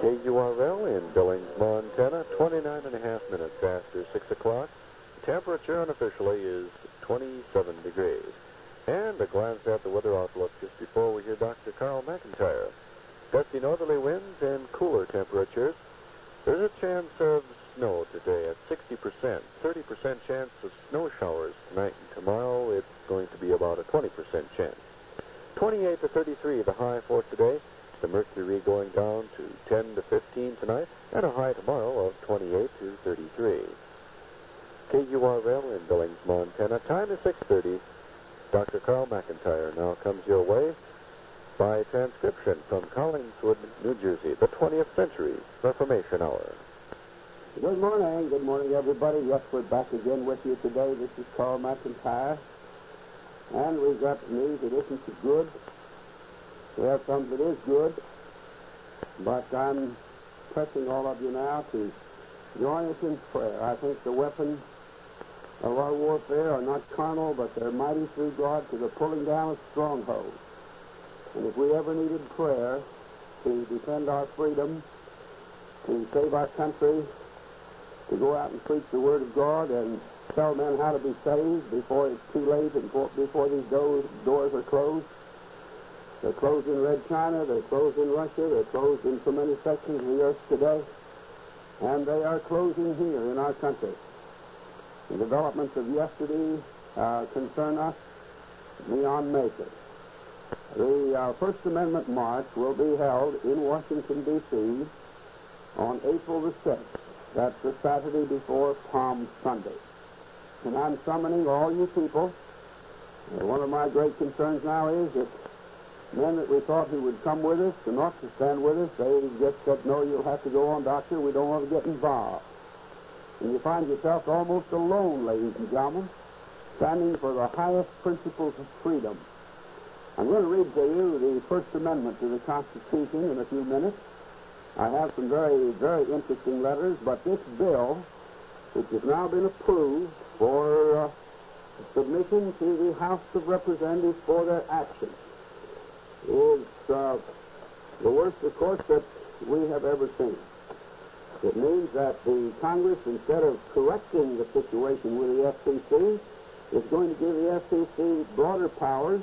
KURL in Billings, Montana, 29 and a half minutes after 6 o'clock. Temperature unofficially is 27 degrees. And a glance at the weather outlook just before we hear Dr. Carl McIntyre. Gusty northerly winds and cooler temperatures. There's a chance of snow today at 60%, 30% chance of snow showers tonight and tomorrow. It's going to be about a 20% chance. 28 to 33, the high for today. The mercury going down to 10 to 15 tonight, and a high tomorrow of 28 to 33. KURL in Billings, Montana. Time is 6:30. Dr. Carl McIntyre now comes your way by transcription from Collingswood, New Jersey, the 20th Century Reformation Hour. Good morning. Good morning, everybody. Yes, we're back again with you today. This is Carl McIntyre. And we've got news that isn't so good. We have some that is good. But I'm pressing all of you now to join us in prayer. I think the weapons of our warfare are not carnal, but they're mighty through God to the pulling down of strongholds. And if we ever needed prayer to defend our freedom, to save our country, to go out and preach the Word of God and tell men how to be saved before it's too late and before these doors are closed. They're closed in Red China, they're closed in Russia, they're closed in so many sections of the earth today, and they are closing here in our country. The developments of yesterday concern us beyond measure. The First Amendment March will be held in Washington, D.C. on April the 6th. That's the Saturday before Palm Sunday. And I'm summoning all you people. One of my great concerns now is that men that we thought who would come with us and not to stand with us, they just said, no, you'll have to go on, doctor. We don't want to get involved. And you find yourself almost alone, ladies and gentlemen, standing for the highest principles of freedom. I'm going to read to you the First Amendment to the Constitution in a few minutes. I have some very, very interesting letters, but this bill, which has now been approved for submission to the House of Representatives for their action, is the worst, of course, that we have ever seen. It means that the Congress, instead of correcting the situation with the FCC, is going to give the FCC broader powers,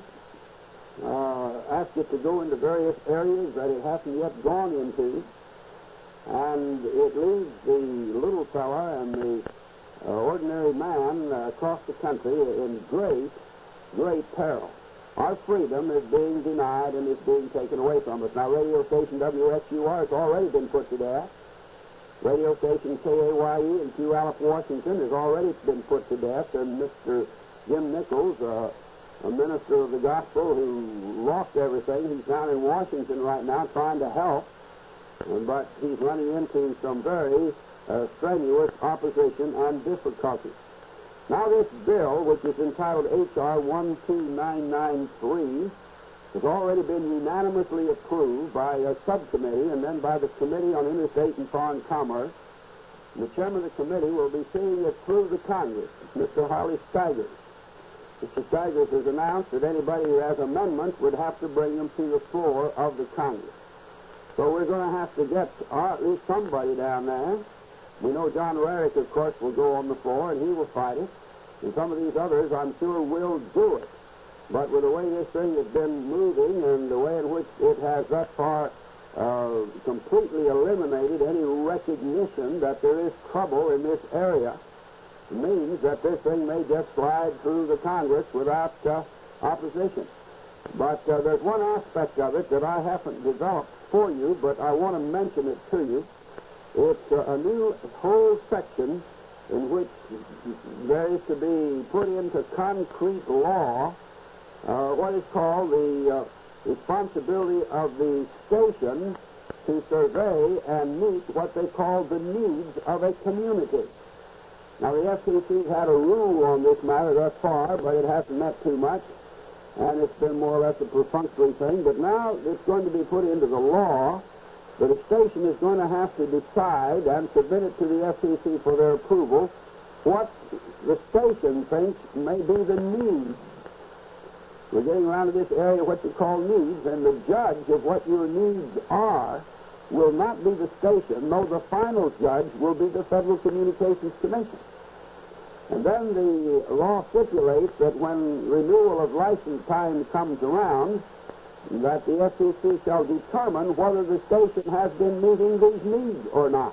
ask it to go into various areas that it hasn't yet gone into, and it leaves the little fella and the ordinary man across the country in great, great peril. Our freedom is being denied and is being taken away from us. Now, radio station WXUR has already been put to death. Radio station KAYE in Puyallup, Washington has already been put to death. And Mr. Jim Nichols, a minister of the gospel who lost everything, he's down in Washington right now trying to help. But he's running into some very strenuous opposition and difficulties. Now, this bill, which is entitled H.R. 12993, has already been unanimously approved by a subcommittee and then by the Committee on Interstate and Foreign Commerce. And the chairman of the committee will be seeing it through the Congress, Mr. Harley Steigers. Mr. Steigers has announced that anybody who has amendments would have to bring them to the floor of the Congress. So we're going to have to get at least somebody down there. We know John Rarick, of course, will go on the floor, and he will fight it. And some of these others, I'm sure, will do it. But with the way this thing has been moving and the way in which it has thus far completely eliminated any recognition that there is trouble in this area, means that this thing may just slide through the Congress without opposition. But there's one aspect of it that I haven't developed for you, but I want to mention it to you. It's a new whole section in which there is to be put into concrete law what is called the responsibility of the station to survey and meet what they call the needs of a community. Now, the FCC's had a rule on this matter thus far, but it hasn't met too much, and it's been more or less a perfunctory thing. But now it's going to be put into the law that a station is going to have to decide and submit it to the FCC for their approval what the station thinks may be the needs. We're getting around to this area of what you call needs, and the judge of what your needs are will not be the station, no, the final judge will be the Federal Communications Commission. And then the law stipulates that when renewal of license time comes around, that the FCC shall determine whether the station has been meeting these needs or not.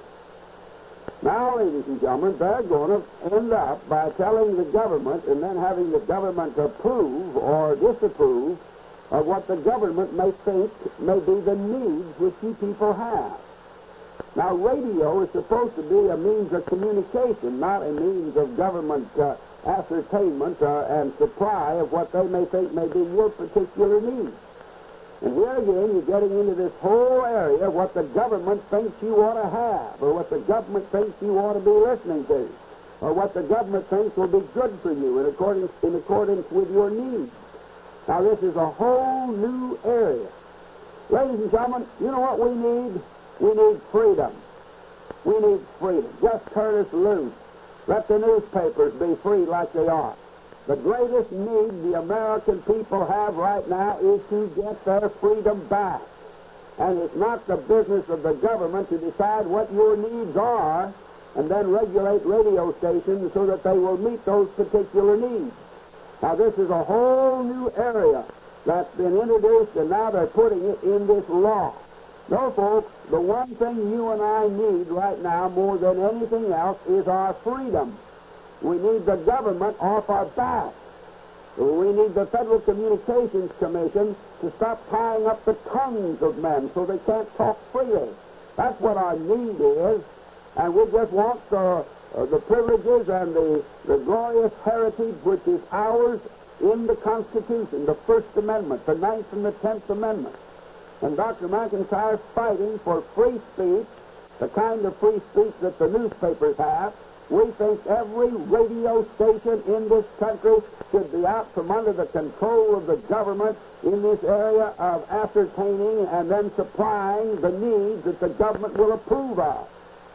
Now, ladies and gentlemen, they're going to end up by telling the government and then having the government approve or disapprove of what the government may think may be the needs which you people have. Now, radio is supposed to be a means of communication, not a means of government ascertainment and supply of what they may think may be your particular needs. And here again, you're getting into this whole area of what the government thinks you ought to have, or what the government thinks you ought to be listening to, or what the government thinks will be good for you in accordance with your needs. Now, this is a whole new area. Ladies and gentlemen, you know what we need? We need freedom. We need freedom. Just turn us loose. Let the newspapers be free like they are. The greatest need the American people have right now is to get their freedom back. And it's not the business of the government to decide what your needs are and then regulate radio stations so that they will meet those particular needs. Now, this is a whole new area that's been introduced, and now they're putting it in this law. No, folks, the one thing you and I need right now more than anything else is our freedom. We need the government off our back. We need the Federal Communications Commission to stop tying up the tongues of men so they can't talk freely. That's what our need is. And we just want the privileges and the glorious heritage which is ours in the Constitution, the First Amendment, the Ninth and the Tenth Amendment. And Dr. McIntyre's fighting for free speech, the kind of free speech that the newspapers have. We think every radio station in this country should be out from under the control of the government in this area of ascertaining and then supplying the needs that the government will approve of.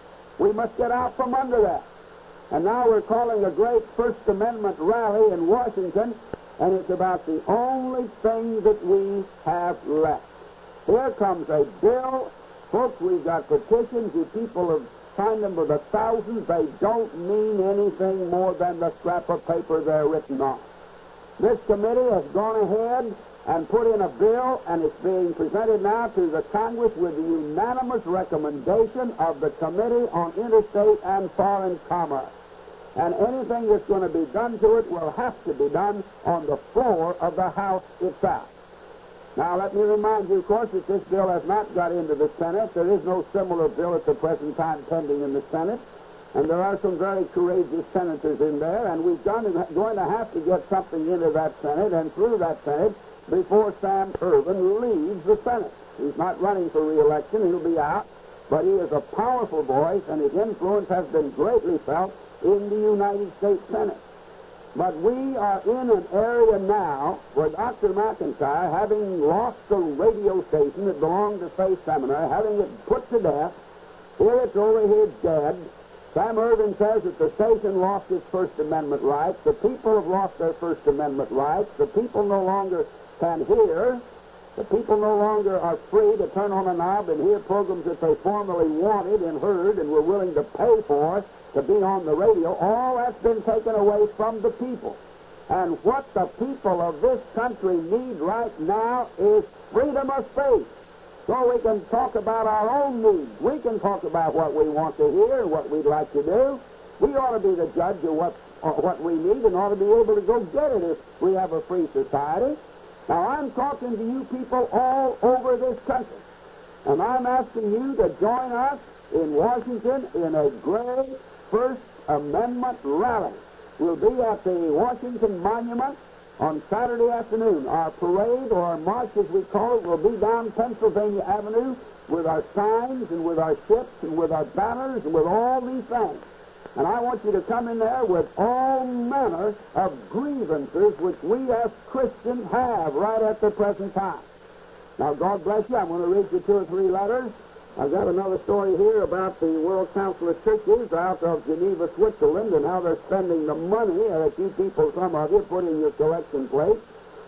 We must get out from under that. And now we're calling a great First Amendment rally in Washington, and it's about the only thing that we have left. Here comes a bill. Folks, we've got petitions. You people have signed them by the thousands. They don't mean anything more than the scrap of paper they're written on. This committee has gone ahead and put in a bill, and it's being presented now to the Congress with the unanimous recommendation of the Committee on Interstate and Foreign Commerce. And anything that's going to be done to it will have to be done on the floor of the House itself. Now, let me remind you, of course, that this bill has not got into the Senate. There is no similar bill at the present time pending in the Senate. And there are some very courageous senators in there, and we're going to have to get something into that Senate and through that Senate before Sam Ervin leaves the Senate. He's not running for re-election. He'll be out. But he is a powerful voice, and his influence has been greatly felt in the United States Senate. But we are in an area now where Dr. McIntyre, having lost the radio station that belonged to Faith Seminary, having it put to death, here it's over here dead. Sam Ervin says that the station lost its First Amendment rights. The people have lost their First Amendment rights. The people no longer can hear. The people no longer are free to turn on a knob and hear programs that they formerly wanted and heard and were willing to pay for to be on the radio. All that's been taken away from the people. And what the people of this country need right now is freedom of speech. So we can talk about our own needs. We can talk about what we want to hear and what we'd like to do. We ought to be the judge of what we need and ought to be able to go get it if we have a free society. Now, I'm talking to you people all over this country, and I'm asking you to join us in Washington in a great First Amendment rally. We'll be at the Washington Monument on Saturday afternoon. Our parade, or our march as we call it, will be down Pennsylvania Avenue with our signs and with our ships and with our banners and with all these things. And I want you to come in there with all manner of grievances which we as Christians have right at the present time. Now, God bless you. I'm going to read you 2 or 3 letters. I've got another story here about the World Council of Churches out of Geneva, Switzerland, and how they're spending the money that you people, some of you, put in your collection plate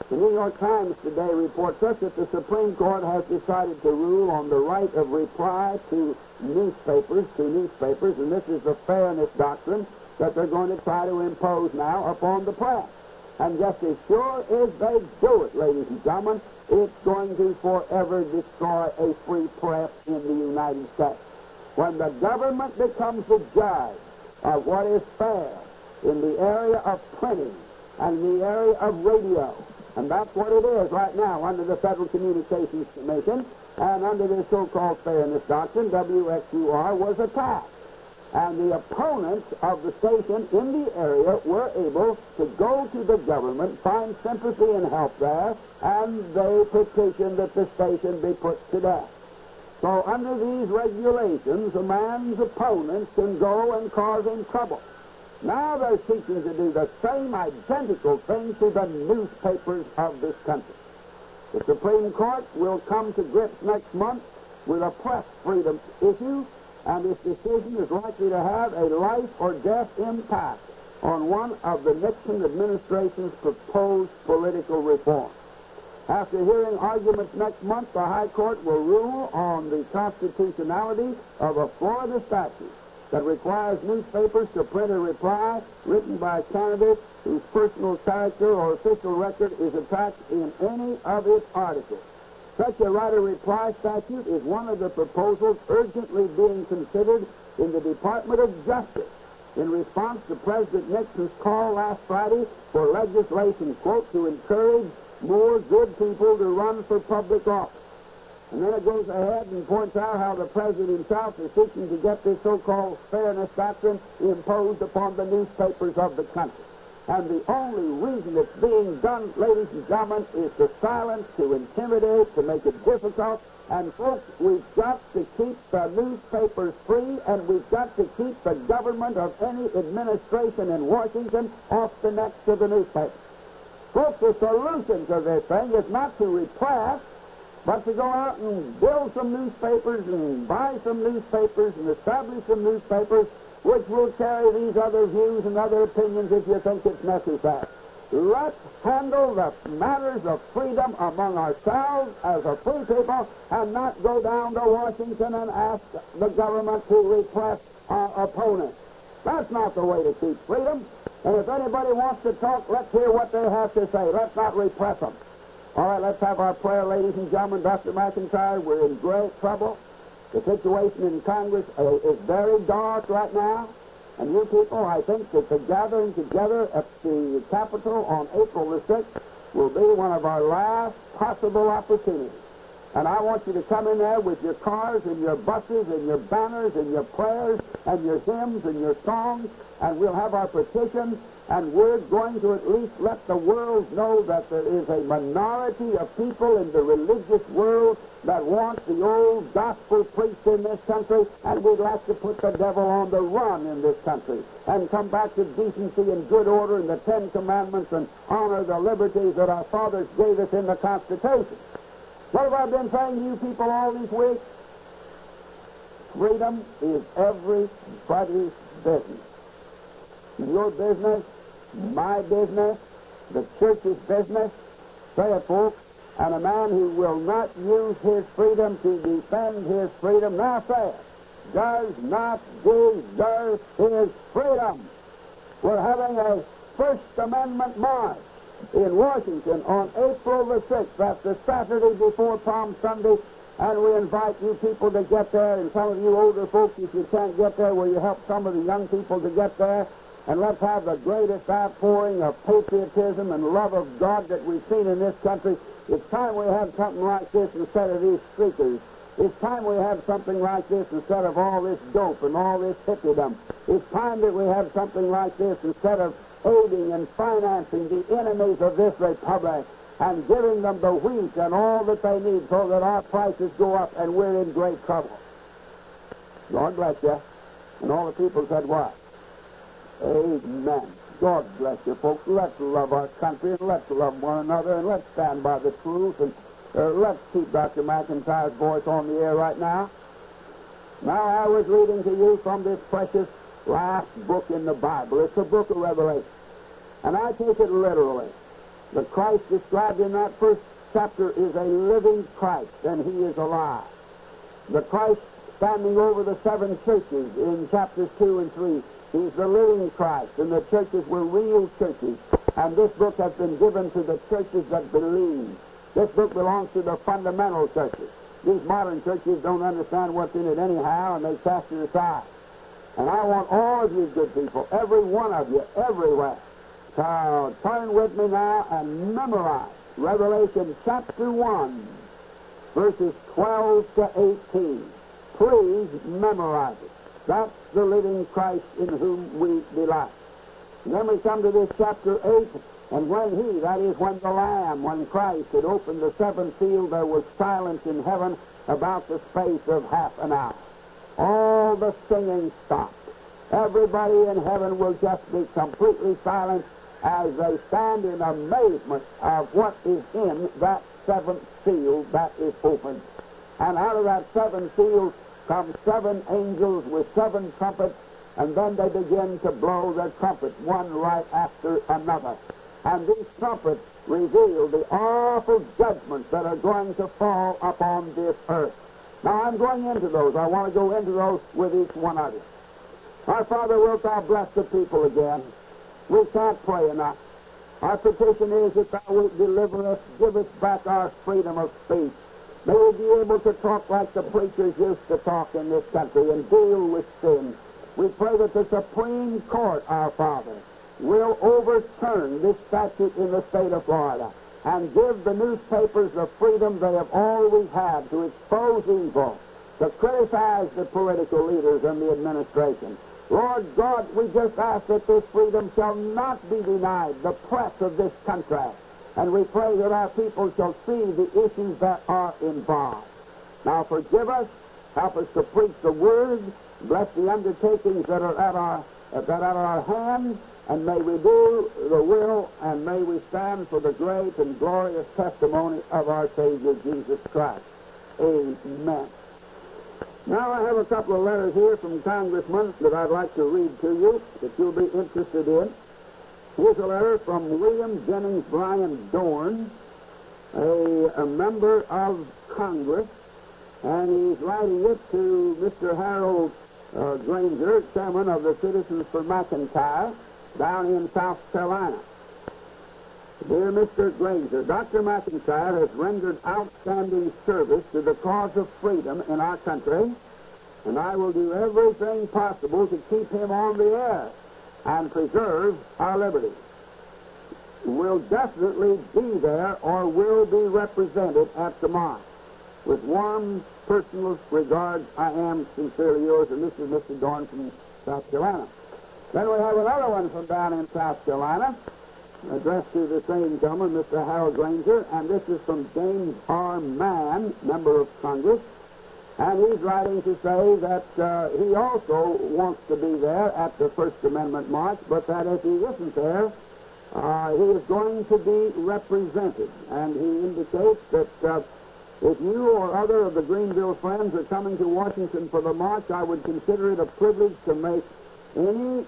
The New York Times today reports us that the Supreme Court has decided to rule on the right of reply to newspapers, and this is the fairness doctrine that they're going to try to impose now upon the press. And just as sure as they do it, ladies and gentlemen, it's going to forever destroy a free press in the United States. When the government becomes the judge of what is fair in the area of printing and in the area of radio, and that's what it is right now under the Federal Communications Commission and under this so-called fairness doctrine, WXUR was attacked. And the opponents of the station in the area were able to go to the government, find sympathy and help there, and they petitioned that the station be put to death. So under these regulations, a man's opponents can go and cause him trouble. Now they're seeking to do the same identical thing to the newspapers of this country. The Supreme Court will come to grips next month with a press freedom issue, and this decision is likely to have a life or death impact on one of the Nixon administration's proposed political reforms. After hearing arguments next month, the High Court will rule on the constitutionality of a Florida statute that requires newspapers to print a reply written by a candidate whose personal character or official record is attacked in any of its articles. Such a right-of-reply statute is one of the proposals urgently being considered in the Department of Justice in response to President Nixon's call last Friday for legislation, quote, to encourage more good people to run for public office. And then it goes ahead and points out how the president himself is seeking to get this so-called fairness doctrine imposed upon the newspapers of the country. And the only reason it's being done, ladies and gentlemen, is to silence, to intimidate, to make it difficult. And folks, we've got to keep the newspapers free, and we've got to keep the government of any administration in Washington off the necks of the newspapers. Folks, the solution to this thing is not to repress, but to go out and build some newspapers and buy some newspapers and establish some newspapers which will carry these other views and other opinions if you think it's necessary. Let's handle the matters of freedom among ourselves as a free people and not go down to Washington and ask the government to repress our opponents. That's not the way to keep freedom. And if anybody wants to talk, let's hear what they have to say. Let's not repress them. All right, let's have our prayer, ladies and gentlemen. Dr. McIntyre, we're in great trouble. The situation in Congress is very dark right now. And you people, I think that the gathering together at the Capitol on April the 6th will be one of our last possible opportunities. And I want you to come in there with your cars and your buses and your banners and your prayers and your hymns and your songs, and we'll have our petitions, and we're going to at least let the world know that there is a minority of people in the religious world that want the old gospel preached in this country, and we'd like to put the devil on the run in this country and come back to decency and good order and the Ten Commandments and honor the liberties that our fathers gave us in the Constitution. What have I been saying to you people all these weeks? Freedom is everybody's business. Your business, my business, the church's business, say it, folks, and a man who will not use his freedom to defend his freedom, now say it, does not deserve his freedom. We're having a First Amendment march in Washington on April the 6th. That's the Saturday before Palm Sunday, and we invite you people to get there, and some of you older folks, if you can't get there, will you help some of the young people to get there? And let's have the greatest outpouring of patriotism and love of God that we've seen in this country. It's time we have something like this instead of these streakers. It's time we have something like this instead of all this dope and all this hippiedom. It's time that we have something like this instead of aiding and financing the enemies of this republic and giving them the wheat and all that they need so that our prices go up and we're in great trouble. God bless you. And all the people said what? Amen. God bless you, folks. Let's love our country and let's love one another and let's stand by the truth and let's keep Dr. McIntyre's voice on the air right now. Now I was reading to you from this precious last book in the Bible. It's the book of Revelation. And I take it literally. The Christ described in that first chapter is a living Christ, and he is alive. The Christ standing over the seven churches in chapters 2 and 3, he's the living Christ, and the churches were real churches. And this book has been given to the churches that believe. This book belongs to the fundamental churches. These modern churches don't understand what's in it anyhow, and they cast it aside. And I want all of you good people, every one of you, everywhere, to turn with me now and memorize Revelation chapter 1, verses 12 to 18. Please memorize it. That's the living Christ in whom we delight. And then we come to this chapter 8, and when he, that is, when the Lamb, when Christ had opened the seventh seal, there was silence in heaven about the space of half an hour. All the singing stopped. Everybody in heaven will just be completely silent as they stand in amazement of what is in that seventh seal that is opened. And out of that seven seals come seven angels with seven trumpets, and then they begin to blow their trumpets, one right after another. And these trumpets reveal the awful judgments that are going to fall upon this earth. Now, I'm going into those. I want to go into those with each one of you. Our Father, wilt thou bless the people again? We can't pray enough. Our petition is that thou wilt deliver us, give us back our freedom of speech. May we be able to talk like the preachers used to talk in this country and deal with sin. We pray that the Supreme Court, our Father, will overturn this statute in the state of Florida and give the newspapers the freedom they have always had to expose evil, to criticize the political leaders and the administration. Lord God, we just ask that this freedom shall not be denied the press of this country. And we pray that our people shall see the issues that are involved. Now forgive us, help us to preach the word, bless the undertakings that are at our hands, and may we do the will, and may we stand for the great and glorious testimony of our Savior Jesus Christ. Amen. Now I have a couple of letters here from congressmen that I'd like to read to you that you'll be interested in. Here's a letter from William Jennings Bryan Dorn, a member of Congress, and he's writing it to Mr. Harold Granger, chairman of the Citizens for McIntyre, down in South Carolina. Dear Mr. Granger, Dr. McIntyre has rendered outstanding service to the cause of freedom in our country, and I will do everything possible to keep him on the air and preserve our liberty. Will definitely be there or will be represented at the march. With warm personal regards, I am sincerely yours, and this is Mr. Dorn from South Carolina. Then we have another one from down in South Carolina, addressed to the same gentleman, Mr. Harold Granger, and this is from James R. Mann, member of Congress, and he's writing to say that he also wants to be there at the First Amendment march, but that if he isn't there, he is going to be represented. And he indicates that if you or other of the Greenville friends are coming to Washington for the march, I would consider it a privilege to make any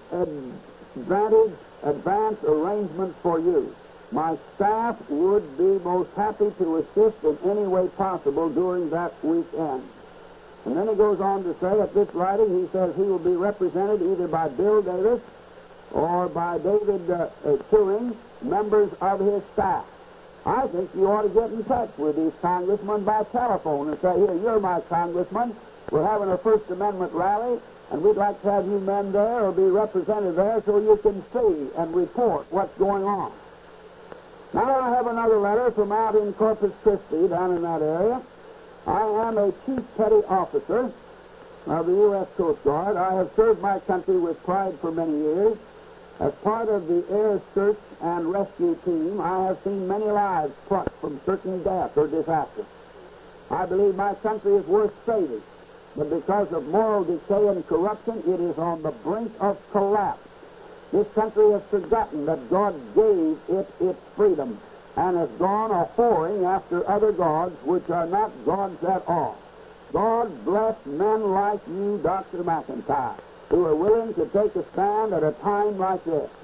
advance arrangement for you. My staff would be most happy to assist in any way possible during that weekend. And then he goes on to say, at this writing, he says he will be represented either by Bill Davis or by David Turing, members of his staff. I think you ought to get in touch with these congressmen by telephone and say, here, you're my congressman. We're having a First Amendment rally, and we'd like to have you men there or be represented there so you can see and report what's going on. Now I have another letter from out in Corpus Christi, down in that area. I am a Chief Petty Officer of the U.S. Coast Guard. I have served my country with pride for many years. As part of the air search and rescue team, I have seen many lives plucked from certain death or disaster. I believe my country is worth saving, but because of moral decay and corruption, it is on the brink of collapse. This country has forgotten that God gave it its freedom and has gone a-whoring after other gods which are not gods at all. God bless men like you, Dr. McIntyre, who are willing to take a stand at a time like this.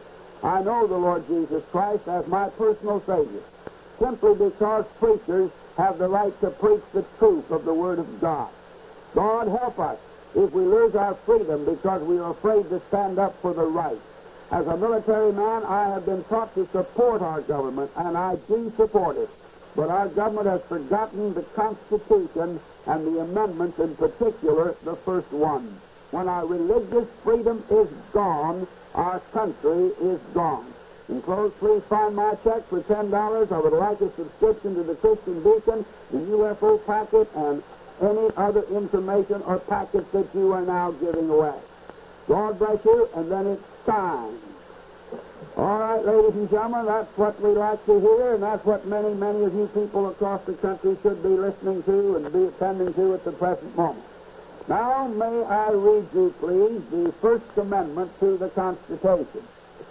I know the Lord Jesus Christ as my personal Savior, simply because preachers have the right to preach the truth of the Word of God. God help us if we lose our freedom because we are afraid to stand up for the right. As a military man, I have been taught to support our government, and I do support it. But our government has forgotten the Constitution and the amendments, in particular, the first one. When our religious freedom is gone, our country is gone. Enclosed, please find my check for $10. I would like a subscription to the Christian Beacon, the UFO packet, and any other information or packets that you are now giving away. God bless you, and then it's signed. All right, ladies and gentlemen, that's what we like to hear, and that's what many, many of you people across the country should be listening to and be attending to at the present moment. Now, may I read you, please, the First Amendment to the Constitution.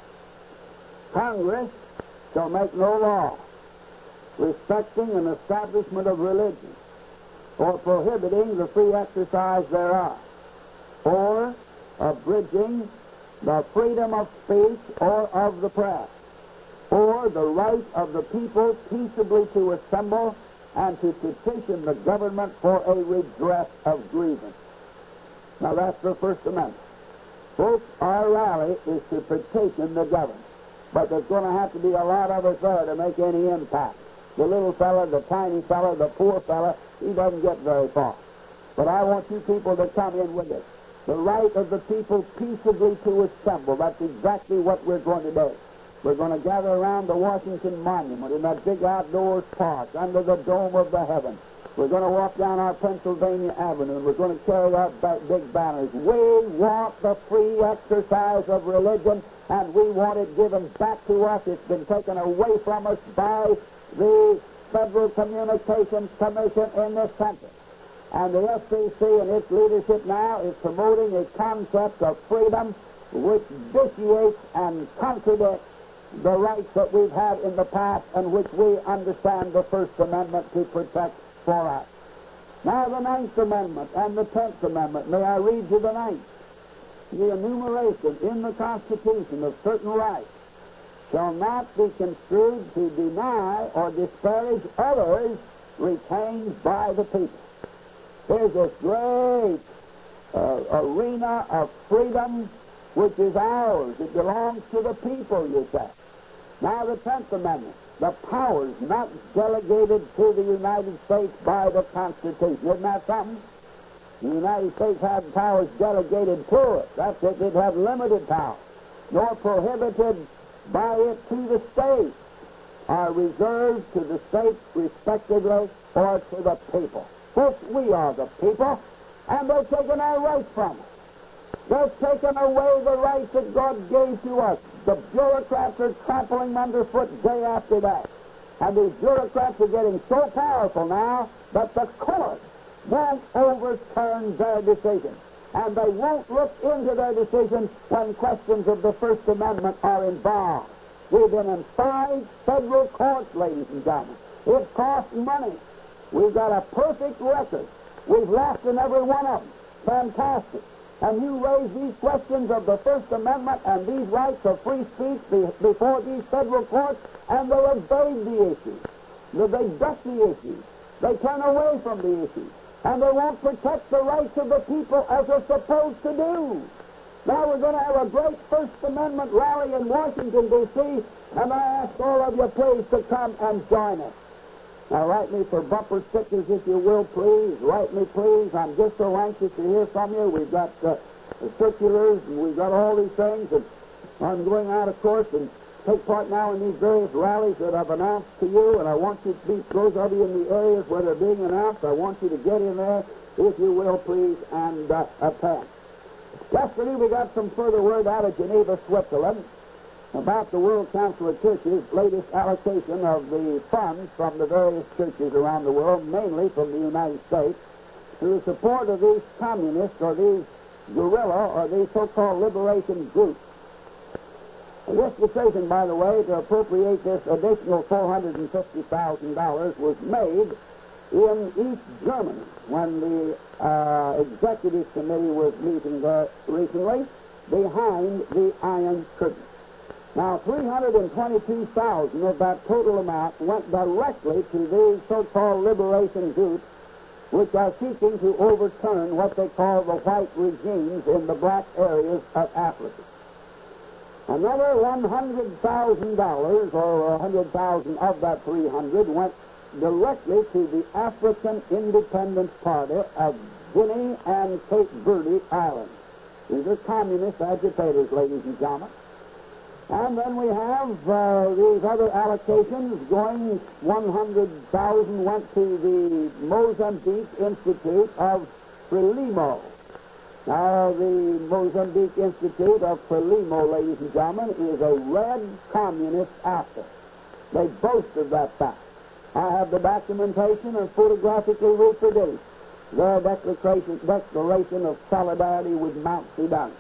Congress shall make no law respecting an establishment of religion or prohibiting the free exercise thereof, or abridging the freedom of speech or of the press, or the right of the people peaceably to assemble and to petition the government for a redress of grievance. Now that's the First Amendment. Folks, our rally is to petition the government, but there's going to have to be a lot of us there to make any impact. The little fella, the tiny fella, the poor fella, he doesn't get very far. But I want you people to come in with us. The right of the people peaceably to assemble. That's exactly what we're going to do. We're going to gather around the Washington Monument in that big outdoors park under the dome of the heaven. We're going to walk down our Pennsylvania Avenue, and we're going to carry our big banners. We want the free exercise of religion, and we want it given back to us. It's been taken away from us by the Federal Communications Commission in this country. And the FCC and its leadership now is promoting a concept of freedom which vitiates and contradicts the rights that we've had in the past and which we understand the First Amendment to protect for us. Now the Ninth Amendment and the Tenth Amendment. May I read you the Ninth? The enumeration in the Constitution of certain rights shall not be construed to deny or disparage others retained by the people. There's this great arena of freedom which is ours. It belongs to the people, you say. Now the Tenth Amendment, the powers not delegated to the United States by the Constitution. Isn't that something? The United States had powers delegated to it. That's it. It had limited power, nor prohibited by it to the states, are reserved to the states respectively or to the people. Folks, we are the people, and they've taken our rights from us. They've taken away the rights that God gave to us. The bureaucrats are trampling underfoot day after day. And these bureaucrats are getting so powerful now that the court won't overturn their decision. And they won't look into their decision when questions of the First Amendment are involved. We've been in 5 federal courts, ladies and gentlemen. It costs money. We've got a perfect record. We've lost in every one of them. Fantastic. And you raise these questions of the First Amendment and these rights of free speech before these federal courts, and they evade the issues. They duck the issues. They turn away from the issues. And they won't protect the rights of the people as they're supposed to do. Now we're going to have a great First Amendment rally in Washington, D.C., and I ask all of you please to come and join us. Now write me for bumper stickers if you will, please. Write me, please. I'm just so anxious to hear from you. We've got the circulars, and we've got all these things. And I'm going out, of course, and take part now in these various rallies that I've announced to you, and I want you to be, those of you in the areas where they're being announced, I want you to get in there, if you will, please, and attend. Yesterday we got some further word out of Geneva, Switzerland, about the World Council of Churches' latest allocation of the funds from the various churches around the world, mainly from the United States, to the support of these communists or these guerrilla or these so-called liberation groups. This decision, by the way, to appropriate this additional $450,000 was made in East Germany when the Executive Committee was meeting there recently behind the Iron Curtain. Now, 322,000 of that total amount went directly to these so-called liberation groups, which are seeking to overturn what they call the white regimes in the black areas of Africa. Another $100,000, or 100,000 of that 300, went directly to the African Independence Party of Guinea and Cape Verde Islands. These are communist agitators, ladies and gentlemen. And then we have these other allocations going. 100,000 went to the Mozambique Institute of Frelimo. Now, the Mozambique Institute of Frelimo, ladies and gentlemen, is a red communist outfit. They boast of that fact. I have the documentation and photographically reproduced their declaration of solidarity with Mount Sudan.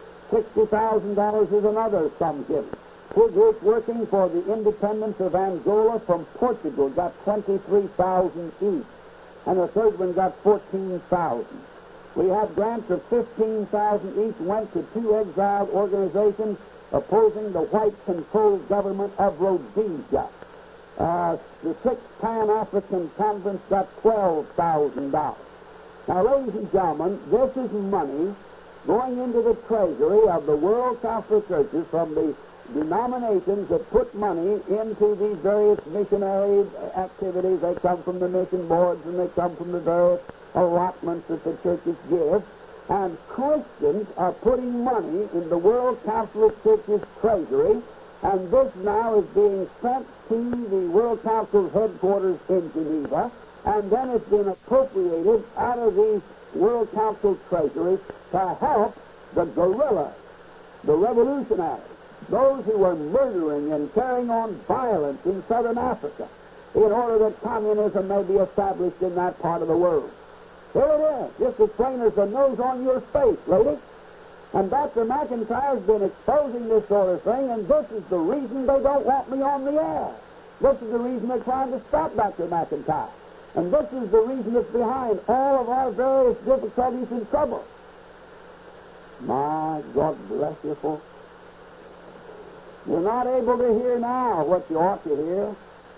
$60,000 is another sum given. Two groups working for the independence of Angola from Portugal got $23,000 each, and a third one got $14,000. We have grants of $15,000 each went to two exiled organizations opposing the white-controlled government of Rhodesia. The Sixth Pan-African Conference got $12,000. Now, ladies and gentlemen, this is money going into the treasury of the World Catholic Churches from the denominations that put money into these various missionary activities. They come from the mission boards and they come from the various allotments that the churches give. And Christians are putting money in the World Catholic Church's treasury, and this now is being sent to the World Council's headquarters in Geneva, and then it's been appropriated out of these World Council treasuries to help the guerrillas, the revolutionaries, those who are murdering and carrying on violence in southern Africa in order that communism may be established in that part of the world. Here it is, just as plain as the nose on your face, lady. And Dr. McIntyre's been exposing this sort of thing, and this is the reason they don't want me on the air. This is the reason they're trying to stop Dr. McIntyre. And this is the reason that's behind all of our various difficulties and troubles. My God bless you, folks. You're not able to hear now what you ought to hear.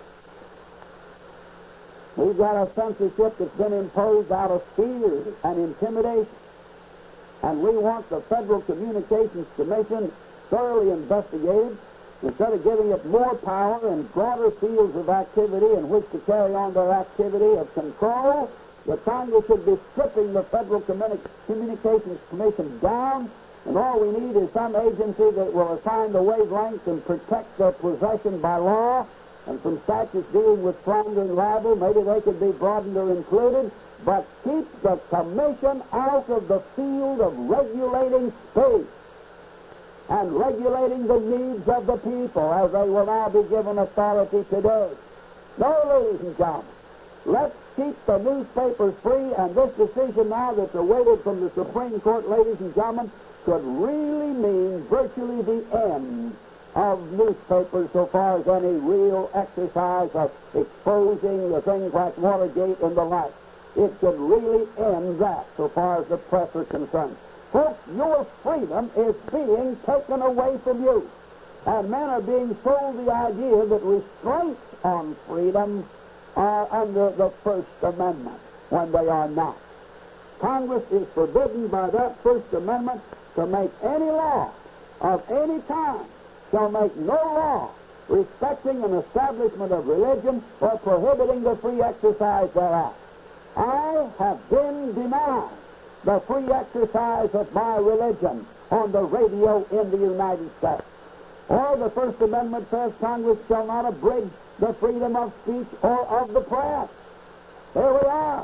We've got a censorship that's been imposed out of fear and intimidation. And we want the Federal Communications Commission thoroughly investigated instead of giving it more power and broader fields of activity in which to carry on their activity of control. The Congress should be stripping the Federal Communications Commission down, and all we need is some agency that will assign the wavelengths and protect their possession by law. And some statutes dealing with slander and libel, maybe they could be broadened or included, but keep the Commission out of the field of regulating speech and regulating the needs of the people, as they will now be given authority today. No, ladies and gentlemen, let's keep the newspapers free, and this decision now that's awaited from the Supreme Court, ladies and gentlemen, could really mean virtually the end of newspapers so far as any real exercise of exposing the things like Watergate and the like. It could really end that so far as the press are concerned. Folks, your freedom is being taken away from you. And men are being sold the idea that restraints on freedom are under the First Amendment when they are not. Congress is forbidden by that First Amendment to make any law of any kind, shall make no law respecting an establishment of religion or prohibiting the free exercise thereof. I have been denied the free exercise of my religion on the radio in the United States. Or the First Amendment says Congress shall not abridge the freedom of speech or of the press. There we are.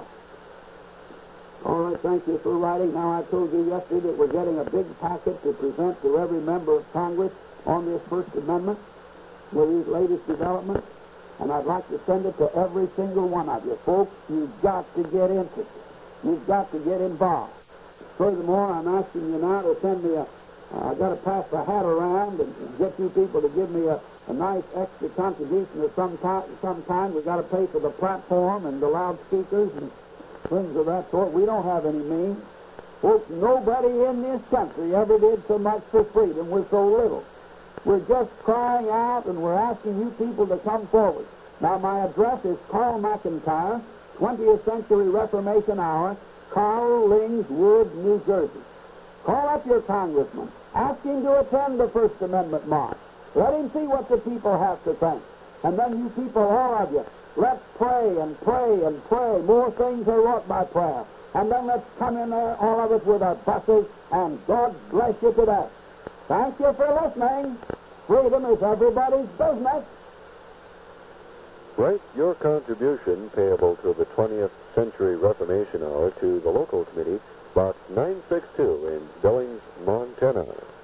All right, thank you for writing. Now, I told you yesterday that we're getting a big packet to present to every member of Congress on this First Amendment with these latest developments, and I'd like to send it to every single one of you. Folks, you've got to get interested. You've got to get involved. Furthermore, I'm asking you now to send me I've got to pass the hat around and get you people to give me a nice extra contribution of some kind. We've got to pay for the platform and the loudspeakers and things of that sort. We don't have any means. Folks, nobody in this country ever did so much for freedom with so little. We're just crying out, and we're asking you people to come forward. Now, my address is Carl McIntyre, 20th Century Reformation Hour, Carl Lings Wood, New Jersey. Call up your congressman. Ask him to attend the First Amendment march. Let him see what the people have to think. And then you people, all of you, let's pray and pray and pray. More things are wrought by prayer. And then let's come in there, all of us, with our buses, and God bless you today. Thank you for listening. Freedom is everybody's business. Write your contribution payable to the 20th Century Reformation Hour to the local committee, Box 962 in Billings, Montana.